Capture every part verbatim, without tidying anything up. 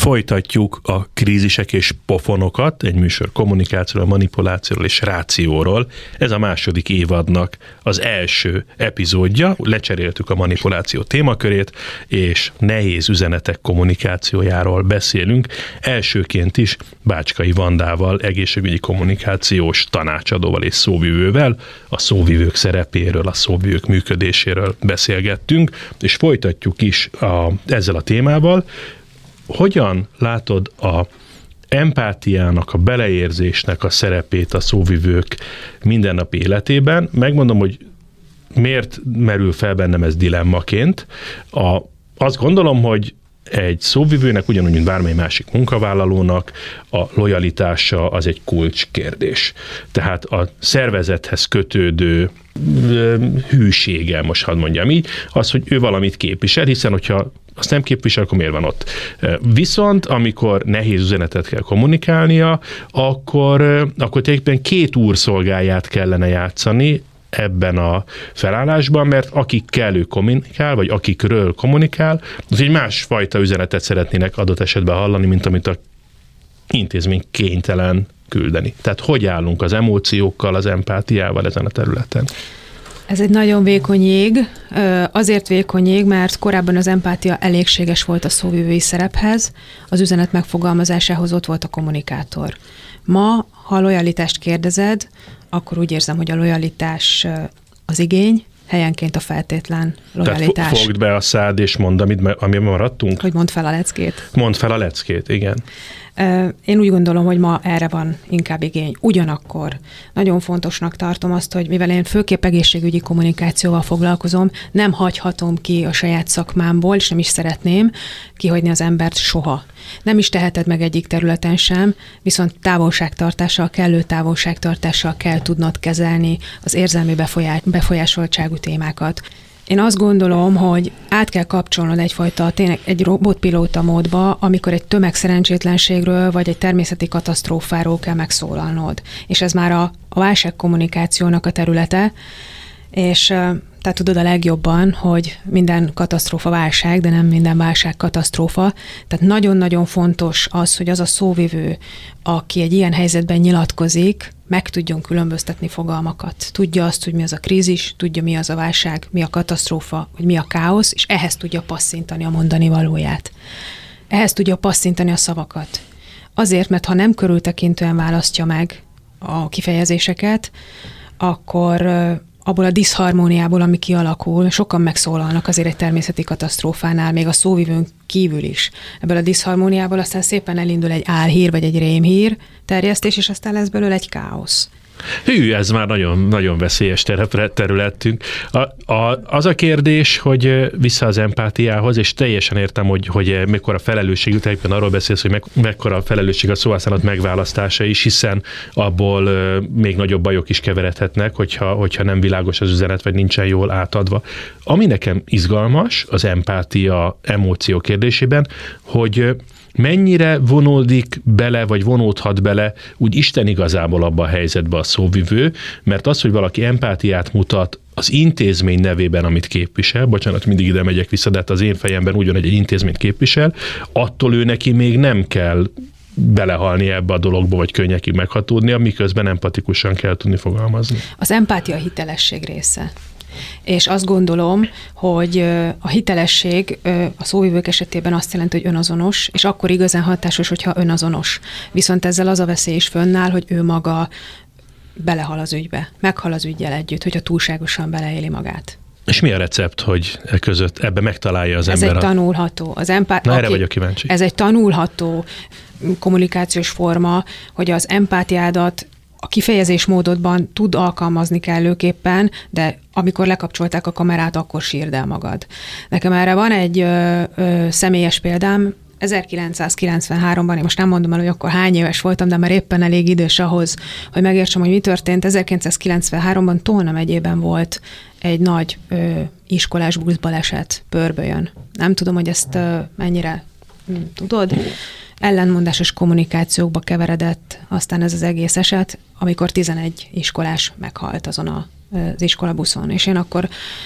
Folytatjuk a krízisek és pofonokat, egy műsor kommunikációról, manipulációról és rációról. Ez a második évadnak az első epizódja. Lecseréltük a manipuláció témakörét, és nehéz üzenetek kommunikációjáról beszélünk. Elsőként is Bácskai Vandával, egészségügyi kommunikációs tanácsadóval és szóvivővel, a szóvivők szerepéről, a szóvivők működéséről beszélgettünk, és folytatjuk is a, ezzel a témával. Hogyan látod a empátiának, a beleérzésnek a szerepét a szóvivők mindennapi életében? Megmondom, hogy miért merül fel bennem ez dilemmaként. A, azt gondolom, hogy egy szóvivőnek, ugyanúgy, mint bármely másik munkavállalónak, a lojalitása az egy kulcskérdés. Tehát a szervezethez kötődő hűsége, most hadd mondjam így, az, hogy ő valamit képvisel, hiszen hogyha azt nem képvisel, akkor miért van ott? Viszont, amikor nehéz üzenetet kell kommunikálnia, akkor, akkor tulajdonképpen két úrszolgáját kellene játszani ebben a felállásban, mert akikkel ő kommunikál, vagy akikről kommunikál, az egy másfajta üzenetet szeretnének adott esetben hallani, mint amit a intézmény kénytelen küldeni. Tehát hogy állunk az emóciókkal, az empátiával ezen a területen? Ez egy nagyon vékony jég, azért vékony jég, mert korábban az empátia elégséges volt a szóvivői szerephez, az üzenet megfogalmazásához ott volt a kommunikátor. Ma, ha a lojalitást kérdezed, akkor úgy érzem, hogy a lojalitás az igény, helyenként a feltétlen lojalitás. Tehát fogd be a szád és mondd, amit, amiben maradtunk? Hogy mondd fel a leckét. Mondd fel a leckét, igen. Én úgy gondolom, hogy ma erre van inkább igény. Ugyanakkor nagyon fontosnak tartom azt, hogy mivel én főképp egészségügyi kommunikációval foglalkozom, nem hagyhatom ki a saját szakmámból, és nem is szeretném kihagyni az embert soha. Nem is teheted meg egyik területen sem, viszont távolságtartással, kellő távolságtartással kell tudnod kezelni az érzelmi befolyásoltságú témákat. Én azt gondolom, hogy át kell kapcsolnod egyfajta, tényleg egy robotpilóta módba, amikor egy tömegszerencsétlenségről vagy egy természeti katasztrófáról kell megszólalnod. És ez már a, a válságkommunikációnak a területe, és tehát tudod a legjobban, hogy minden katasztrófa válság, de nem minden válság katasztrófa. Tehát nagyon-nagyon fontos az, hogy az a szóvivő, aki egy ilyen helyzetben nyilatkozik, meg tudjon különböztetni fogalmakat. Tudja azt, hogy mi az a krízis, tudja, mi az a válság, mi a katasztrófa, hogy mi a káosz, és ehhez tudja passzintani a mondani valóját. Ehhez tudja passzintani a szavakat. Azért, mert ha nem körültekintően választja meg a kifejezéseket, akkor abból a diszharmóniából, ami kialakul, sokan megszólalnak azért egy természeti katasztrófánál, még a szóvivőn kívül is. Ebből a diszharmóniából aztán szépen elindul egy álhír, vagy egy rémhír terjesztés, és aztán lesz belőle egy káosz. Hű, ez már nagyon, nagyon veszélyes területünk. A, a, az a kérdés, hogy vissza az empátiához, és teljesen értem, hogy, hogy mekkora felelősség, utána arról beszélsz, hogy meg, mekkora felelősség a szóhasználat megválasztása is, hiszen abból még nagyobb bajok is keveredhetnek, hogyha, hogyha nem világos az üzenet, vagy nincsen jól átadva. Ami nekem izgalmas az empátia emóció kérdésében, hogy mennyire vonódik bele, vagy vonódhat bele úgy Isten igazából abba a helyzetbe a szóvivő, mert az, hogy valaki empátiát mutat az intézmény nevében, amit képvisel, bocsánat, mindig ide megyek vissza, de hát az én fejemben ugyan egy intézményt képvisel, attól ő neki még nem kell belehalni ebbe a dologba, vagy könnyekig meghatódnia, miközben empatikusan kell tudni fogalmazni. Az empátia a hitelesség része. És azt gondolom, hogy a hitelesség a szóvivők esetében azt jelenti, hogy önazonos, és akkor igazán hatásos, hogyha önazonos. Viszont ezzel az a veszély is fönnáll, hogy ő maga belehal az ügybe, meghal az üggyel együtt, hogyha túlságosan beleéli magát. És mi a recept, hogy e között ebbe megtalálja az ez ember? Ez egy tanulható. Az empá- Na, aki, erre vagyok kíváncsi. Ez egy tanulható kommunikációs forma, hogy az empátiádat a kifejezésmódodban tud alkalmazni kellőképpen, de amikor lekapcsolták a kamerát, akkor sírd el magad. Nekem erre van egy ö, ö, személyes példám. ezerkilencszázkilencvenháromban, én most nem mondom el, hogy akkor hány éves voltam, de már éppen elég idős ahhoz, hogy megértsem, hogy mi történt. ezerkilencszázkilencvenháromban Tolna megyében volt egy nagy ö, iskolás buszbaleset Pörbölyön. Nem tudom, hogy ezt ö, mennyire hm, tudod. Ellenmondásos kommunikációkba keveredett aztán ez az egész eset, amikor tizenegy iskolás meghalt azon a, az iskolabuszon. És én akkor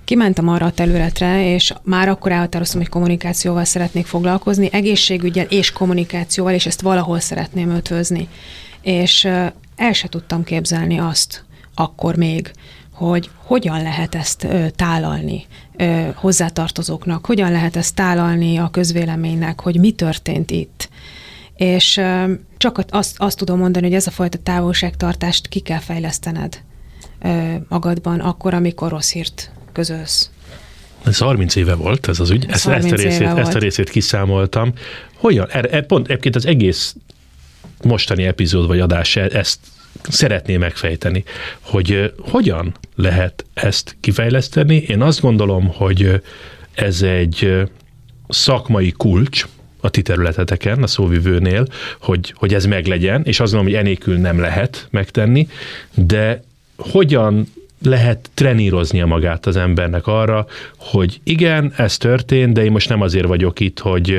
kimentem arra a területre, és már akkor elhatároztam, hogy kommunikációval szeretnék foglalkozni, egészségüggyel és kommunikációval, és ezt valahol szeretném ötvözni. És el se tudtam képzelni azt akkor még, hogy hogyan lehet ezt ö, tálalni ö, hozzátartozóknak, hogyan lehet ezt tálalni a közvéleménynek, hogy mi történt itt. És ö, csak azt, azt tudom mondani, hogy ez a fajta távolságtartást ki kell fejlesztened ö, magadban, akkor, amikor rossz hírt közölsz. Ez harminc éve volt ez az ügy, ez ezt, ezt, a részét, ezt a részét kiszámoltam. Hogyan? Er, pont egyébként az egész mostani epizód vagy adás ezt szeretné megfejteni, hogy hogyan lehet ezt kifejleszteni. Én azt gondolom, hogy ez egy szakmai kulcs a ti területeteken, a szóvivőnél, hogy, hogy ez meglegyen, és azt gondolom, hogy enélkül nem lehet megtenni, de hogyan lehet treníroznia magát az embernek arra, hogy igen, ez történt, de én most nem azért vagyok itt, hogy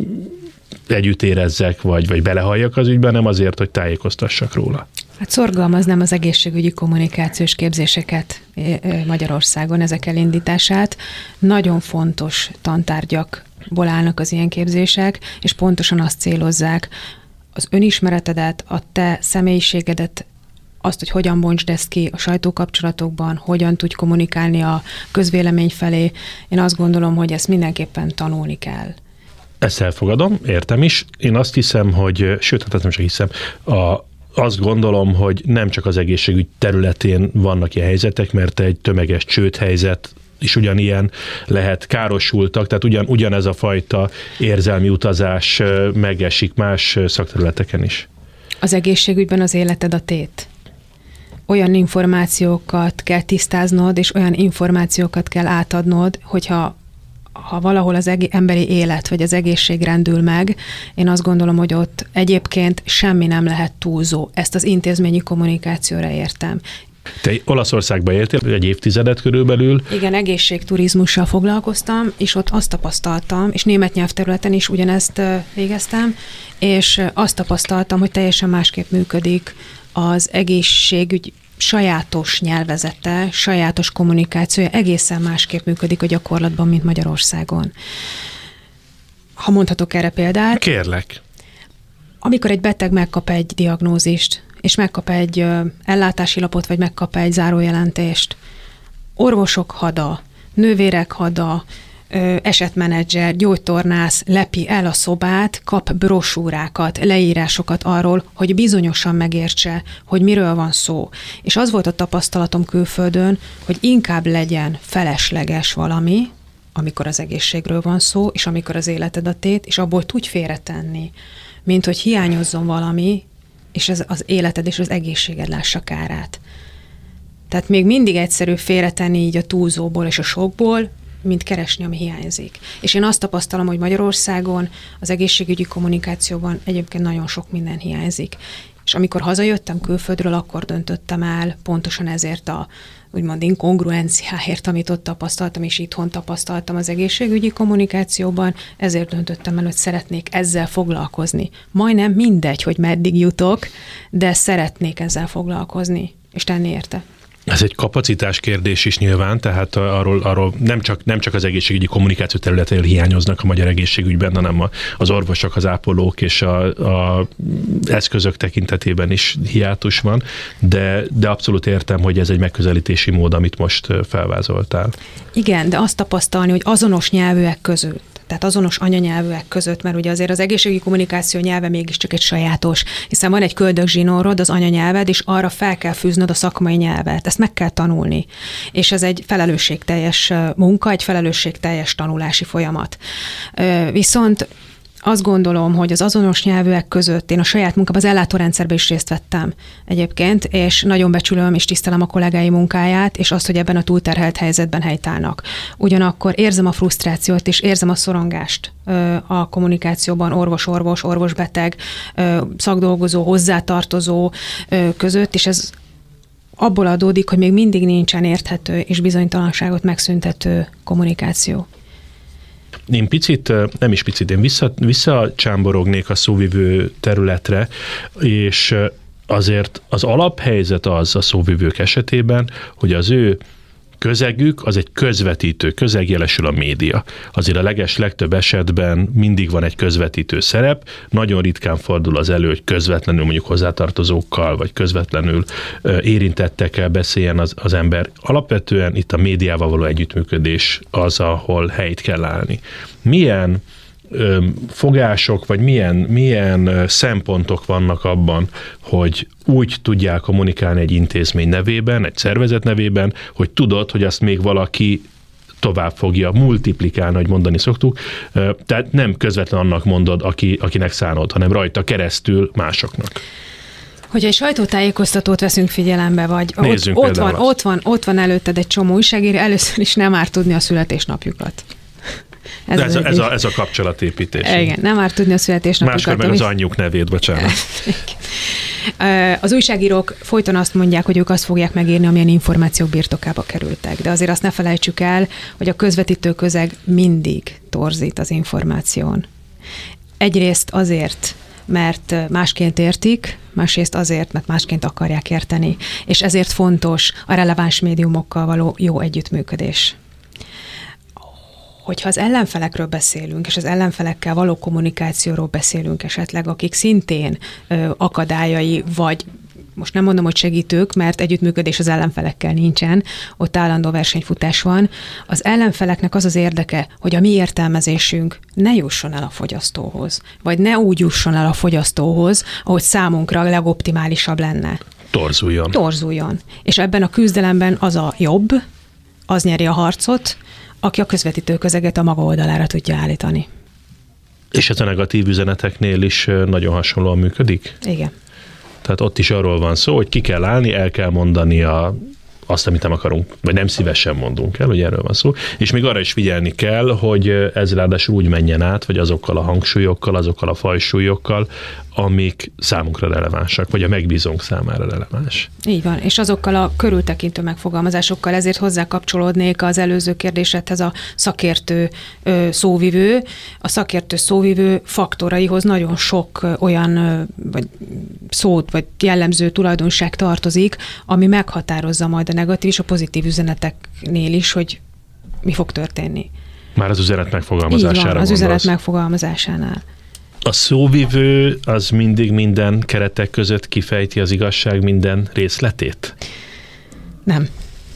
együtt érezzek, vagy, vagy belehalljak az ügyben, nem azért, hogy tájékoztassak róla. Hát szorgalmaznám az egészségügyi kommunikációs képzéseket Magyarországon, ezek elindítását. Nagyon fontos tantárgyakból állnak az ilyen képzések, és pontosan azt célozzák, az önismeretedet, a te személyiségedet, azt, hogy hogyan bontsd ezt ki a sajtókapcsolatokban, hogyan tudj kommunikálni a közvélemény felé. Én azt gondolom, hogy ezt mindenképpen tanulni kell. Ezt elfogadom, értem is. Én azt hiszem, hogy, sőt, hát nem csak hiszem, a, azt gondolom, hogy nem csak az egészségügy területén vannak ilyen helyzetek, mert egy tömeges csődhelyzet is ugyanilyen lehet, károsultak, tehát ugyan, ugyanez a fajta érzelmi utazás megesik más szakterületeken is. Az egészségügyben az életed a tét. Olyan információkat kell tisztáznod, és olyan információkat kell átadnod, hogyha ha valahol az eg- emberi élet, vagy az egészség rendül meg, én azt gondolom, hogy ott egyébként semmi nem lehet túlzó. Ezt az intézményi kommunikációra értem. Te Olaszországba éltél egy évtizedet körülbelül. Igen, egészségturizmussal foglalkoztam, és ott azt tapasztaltam, és német nyelvterületen is ugyanezt végeztem, és azt tapasztaltam, hogy teljesen másképp működik az egészségügy sajátos nyelvezete, sajátos kommunikációja, egészen másképp működik a gyakorlatban, mint Magyarországon. Ha mondhatok erre példát. Kérlek. Amikor egy beteg megkap egy diagnózist, és megkap egy ö, ellátási lapot, vagy megkap egy zárójelentést, orvosok hada, nővérek hada, ö, esetmenedzser, gyógytornász lepi el a szobát, kap brosúrákat, leírásokat arról, hogy bizonyosan megértse, hogy miről van szó. És az volt a tapasztalatom külföldön, hogy inkább legyen felesleges valami, amikor az egészségről van szó, és amikor az életed a tét, és abból tudj félretenni, mint hogy hiányozzon valami, és ez az életed és az egészséged lássa kárát. Tehát még mindig egyszerű félretenni így a túlzóból és a sokból, mint keresni, ami hiányzik. És én azt tapasztalom, hogy Magyarországon az egészségügyi kommunikációban egyébként nagyon sok minden hiányzik. És amikor hazajöttem külföldről, akkor döntöttem el pontosan ezért a úgymond inkongruenciáért, amit ott tapasztaltam, és itthon tapasztaltam az egészségügyi kommunikációban, ezért döntöttem el, hogy szeretnék ezzel foglalkozni. Majdnem mindegy, hogy meddig jutok, de szeretnék ezzel foglalkozni, és tenni érte. Ez egy kapacitás kérdés is nyilván, tehát arról, arról nem, csak, nem csak az egészségügyi kommunikáció területéről hiányoznak a magyar egészségügyben, hanem az orvosok, az ápolók és a, a eszközök tekintetében is hiátus van, de, de abszolút értem, hogy ez egy megközelítési mód, amit most felvázoltál. Igen, de azt tapasztalni, hogy azonos nyelvűek között, tehát azonos anyanyelvűek között, mert ugye azért az egészségügyi kommunikáció nyelve mégiscsak egy sajátos, hiszen van egy köldögzsinórod, az anyanyelved, és arra fel kell fűznöd a szakmai nyelvet. Ezt meg kell tanulni. És ez egy felelősségteljes munka, egy felelősségteljes tanulási folyamat. Viszont azt gondolom, hogy az azonos nyelvűek között én a saját munkában, az ellátórendszerben is részt vettem egyébként, és nagyon becsülöm és tisztelem a kollégái munkáját, és azt, hogy ebben a túlterhelt helyzetben helytállnak. Ugyanakkor érzem a frusztrációt, és érzem a szorongást a kommunikációban orvos-orvos, orvos-beteg, szakdolgozó, hozzátartozó között, és ez abból adódik, hogy még mindig nincsen érthető és bizonytalanságot megszüntető kommunikáció. Én picit, nem is picit, én vissza, visszacsámborognék a szóvivő területre, és azért az alaphelyzet az a szóvivők esetében, hogy az ő közegük az egy közvetítő közeg, jelesül a média. Azért a leges legtöbb esetben mindig van egy közvetítő szerep, nagyon ritkán fordul az elő, hogy közvetlenül mondjuk hozzátartozókkal, vagy közvetlenül érintettekkel beszéljen az, az ember. Alapvetően itt a médiával való együttműködés az, ahol helyt kell állni. Milyen fogások, vagy milyen, milyen szempontok vannak abban, hogy úgy tudják kommunikálni egy intézmény nevében, egy szervezet nevében, hogy tudod, hogy azt még valaki tovább fogja multiplikálni, hogy mondani szoktuk. Tehát nem közvetlen annak mondod, aki, akinek szánod, hanem rajta keresztül másoknak. Hogyha egy sajtótájékoztatót veszünk figyelembe, vagy ott, ott, van, ott, van, ott van előtted egy csomó újságíró, először is nem árt tudni a születésnapjukat. Ez, ez, a, ez, a, ez a kapcsolatépítés. Igen, nem árt tudni a születésnapukat. Máskor meg az anyjuk nevét, bocsánat. Az újságírók folyton azt mondják, hogy ők azt fogják megírni, amilyen információk birtokába kerültek. De azért azt ne felejtsük el, hogy a közvetítő közeg mindig torzít az információn. Egyrészt azért, mert másként értik, másrészt azért, mert másként akarják érteni. És ezért fontos a releváns médiumokkal való jó együttműködés. Hogyha az ellenfelekről beszélünk, és az ellenfelekkel való kommunikációról beszélünk esetleg, akik szintén ö, akadályai, vagy most nem mondom, hogy segítők, mert együttműködés az ellenfelekkel nincsen, ott állandó versenyfutás van. Az ellenfeleknek az az érdeke, hogy a mi értelmezésünk ne jusson el a fogyasztóhoz, vagy ne úgy jusson el a fogyasztóhoz, ahogy számunkra a legoptimálisabb lenne. Torzuljon. Torzuljon. És ebben a küzdelemben az a jobb, az nyeri a harcot, aki a közvetítő közeget a maga oldalára tudja állítani. És ez a negatív üzeneteknél is nagyon hasonlóan működik? Igen. Tehát ott is arról van szó, hogy ki kell állni, el kell mondani a, azt, amit nem akarunk, vagy nem szívesen mondunk el, hogy erről van szó. És még arra is figyelni kell, hogy ez ráadásul úgy menjen át, vagy azokkal a hangsúlyokkal, azokkal a fajsúlyokkal, amik számunkra relevánsak, vagy a megbízónk számára releváns. Így van, és azokkal a körültekintő megfogalmazásokkal, ezért hozzákapcsolódnék az előző kérdésedhez a szakértő szóvivő. A szakértő szóvivő faktoraihoz nagyon sok olyan vagy szót, vagy jellemző tulajdonság tartozik, ami meghatározza majd a negatív és a pozitív üzeneteknél is, hogy mi fog történni. Már az üzenet megfogalmazására Így van, az gondolsz. üzenet megfogalmazásánál. A szóvivő az mindig minden keretek között kifejti az igazság minden részletét? Nem.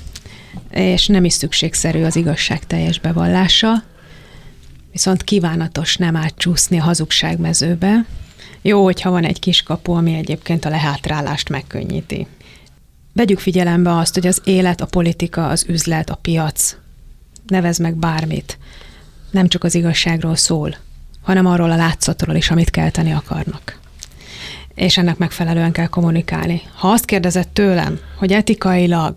És nem is szükségszerű az igazság teljes bevallása, viszont kívánatos nem átcsúszni a hazugság mezőbe. Jó, hogyha van egy kiskapu, ami egyébként a lehátrálást megkönnyíti. Vegyük figyelembe azt, hogy az élet, a politika, az üzlet, a piac, nevezd meg bármit, nem csak az igazságról szól, hanem arról a látszatról is, amit kelteni akarnak. És ennek megfelelően kell kommunikálni. Ha azt kérdezed tőlem, hogy etikailag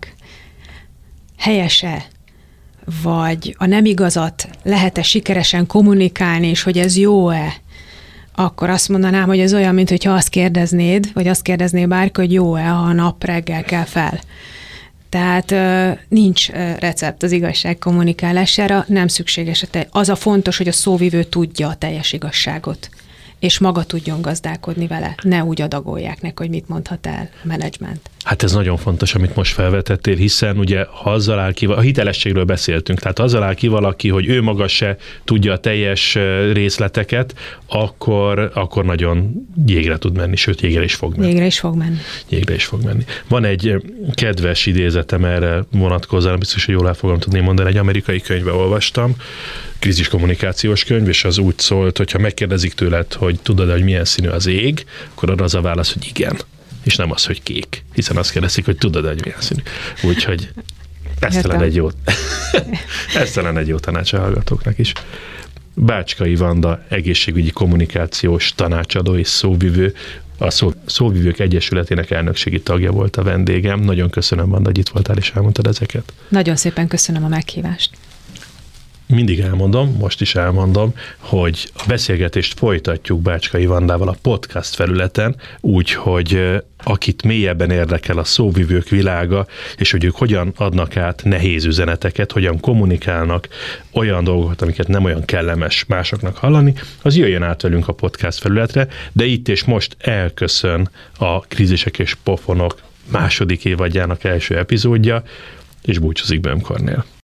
helyese, vagy a nem igazat lehet-e sikeresen kommunikálni, és hogy ez jó-e, akkor azt mondanám, hogy ez olyan, mint hogyha azt kérdeznéd, vagy azt kérdezné bárki, hogy jó-e, ha a nap reggel kell fel. Tehát nincs recept az igazság kommunikálására, nem szükséges. Az a fontos, hogy a szóvivő tudja a teljes igazságot, és maga tudjon gazdálkodni vele. Ne úgy adagolják neki, hogy mit mondhat el a menedzsment. Hát ez nagyon fontos, amit most felvetettél, hiszen ugye ha azzal áll ki, a hitelességről beszéltünk, tehát azzal áll ki valaki, hogy ő maga se tudja a teljes részleteket, akkor, akkor nagyon jégre tud menni, sőt jégre is fog menni. Jégre is fog menni. Jégre is fog menni. Van egy kedves idézetem erre vonatkozóan, biztos, hogy jól el fogom tudni mondani, egy amerikai könyvbe olvastam, kríziskommunikációs könyv, és az úgy szólt, hogyha megkérdezik tőled, hogy tudod, hogy milyen színű az ég, akkor arra az a válasz, hogy igen. És nem az, hogy kék, hiszen azt kérdezik, hogy tudod, hogy milyen színű. Úgyhogy ez talán egy jó, ez talán egy jó tanács a hallgatóknak is. Bácskai Vanda, egészségügyi kommunikációs tanácsadó és szóvivő, a szó, Szóvivők Egyesületének elnökségi tagja volt a vendégem. Nagyon köszönöm, Vanda, hogy itt voltál és elmondtad ezeket. Nagyon szépen köszönöm a meghívást. Mindig elmondom, most is elmondom, hogy a beszélgetést folytatjuk Bácskai Vandával a podcast felületen, úgyhogy akit mélyebben érdekel a szóvivők világa, és hogy ők hogyan adnak át nehéz üzeneteket, hogyan kommunikálnak olyan dolgokat, amiket nem olyan kellemes másoknak hallani, az jöjjön át velünk a podcast felületre, de itt és most elköszön a Krízisek és Pofonok második évadjának első epizódja. és búcsúzik Böhm Kornél.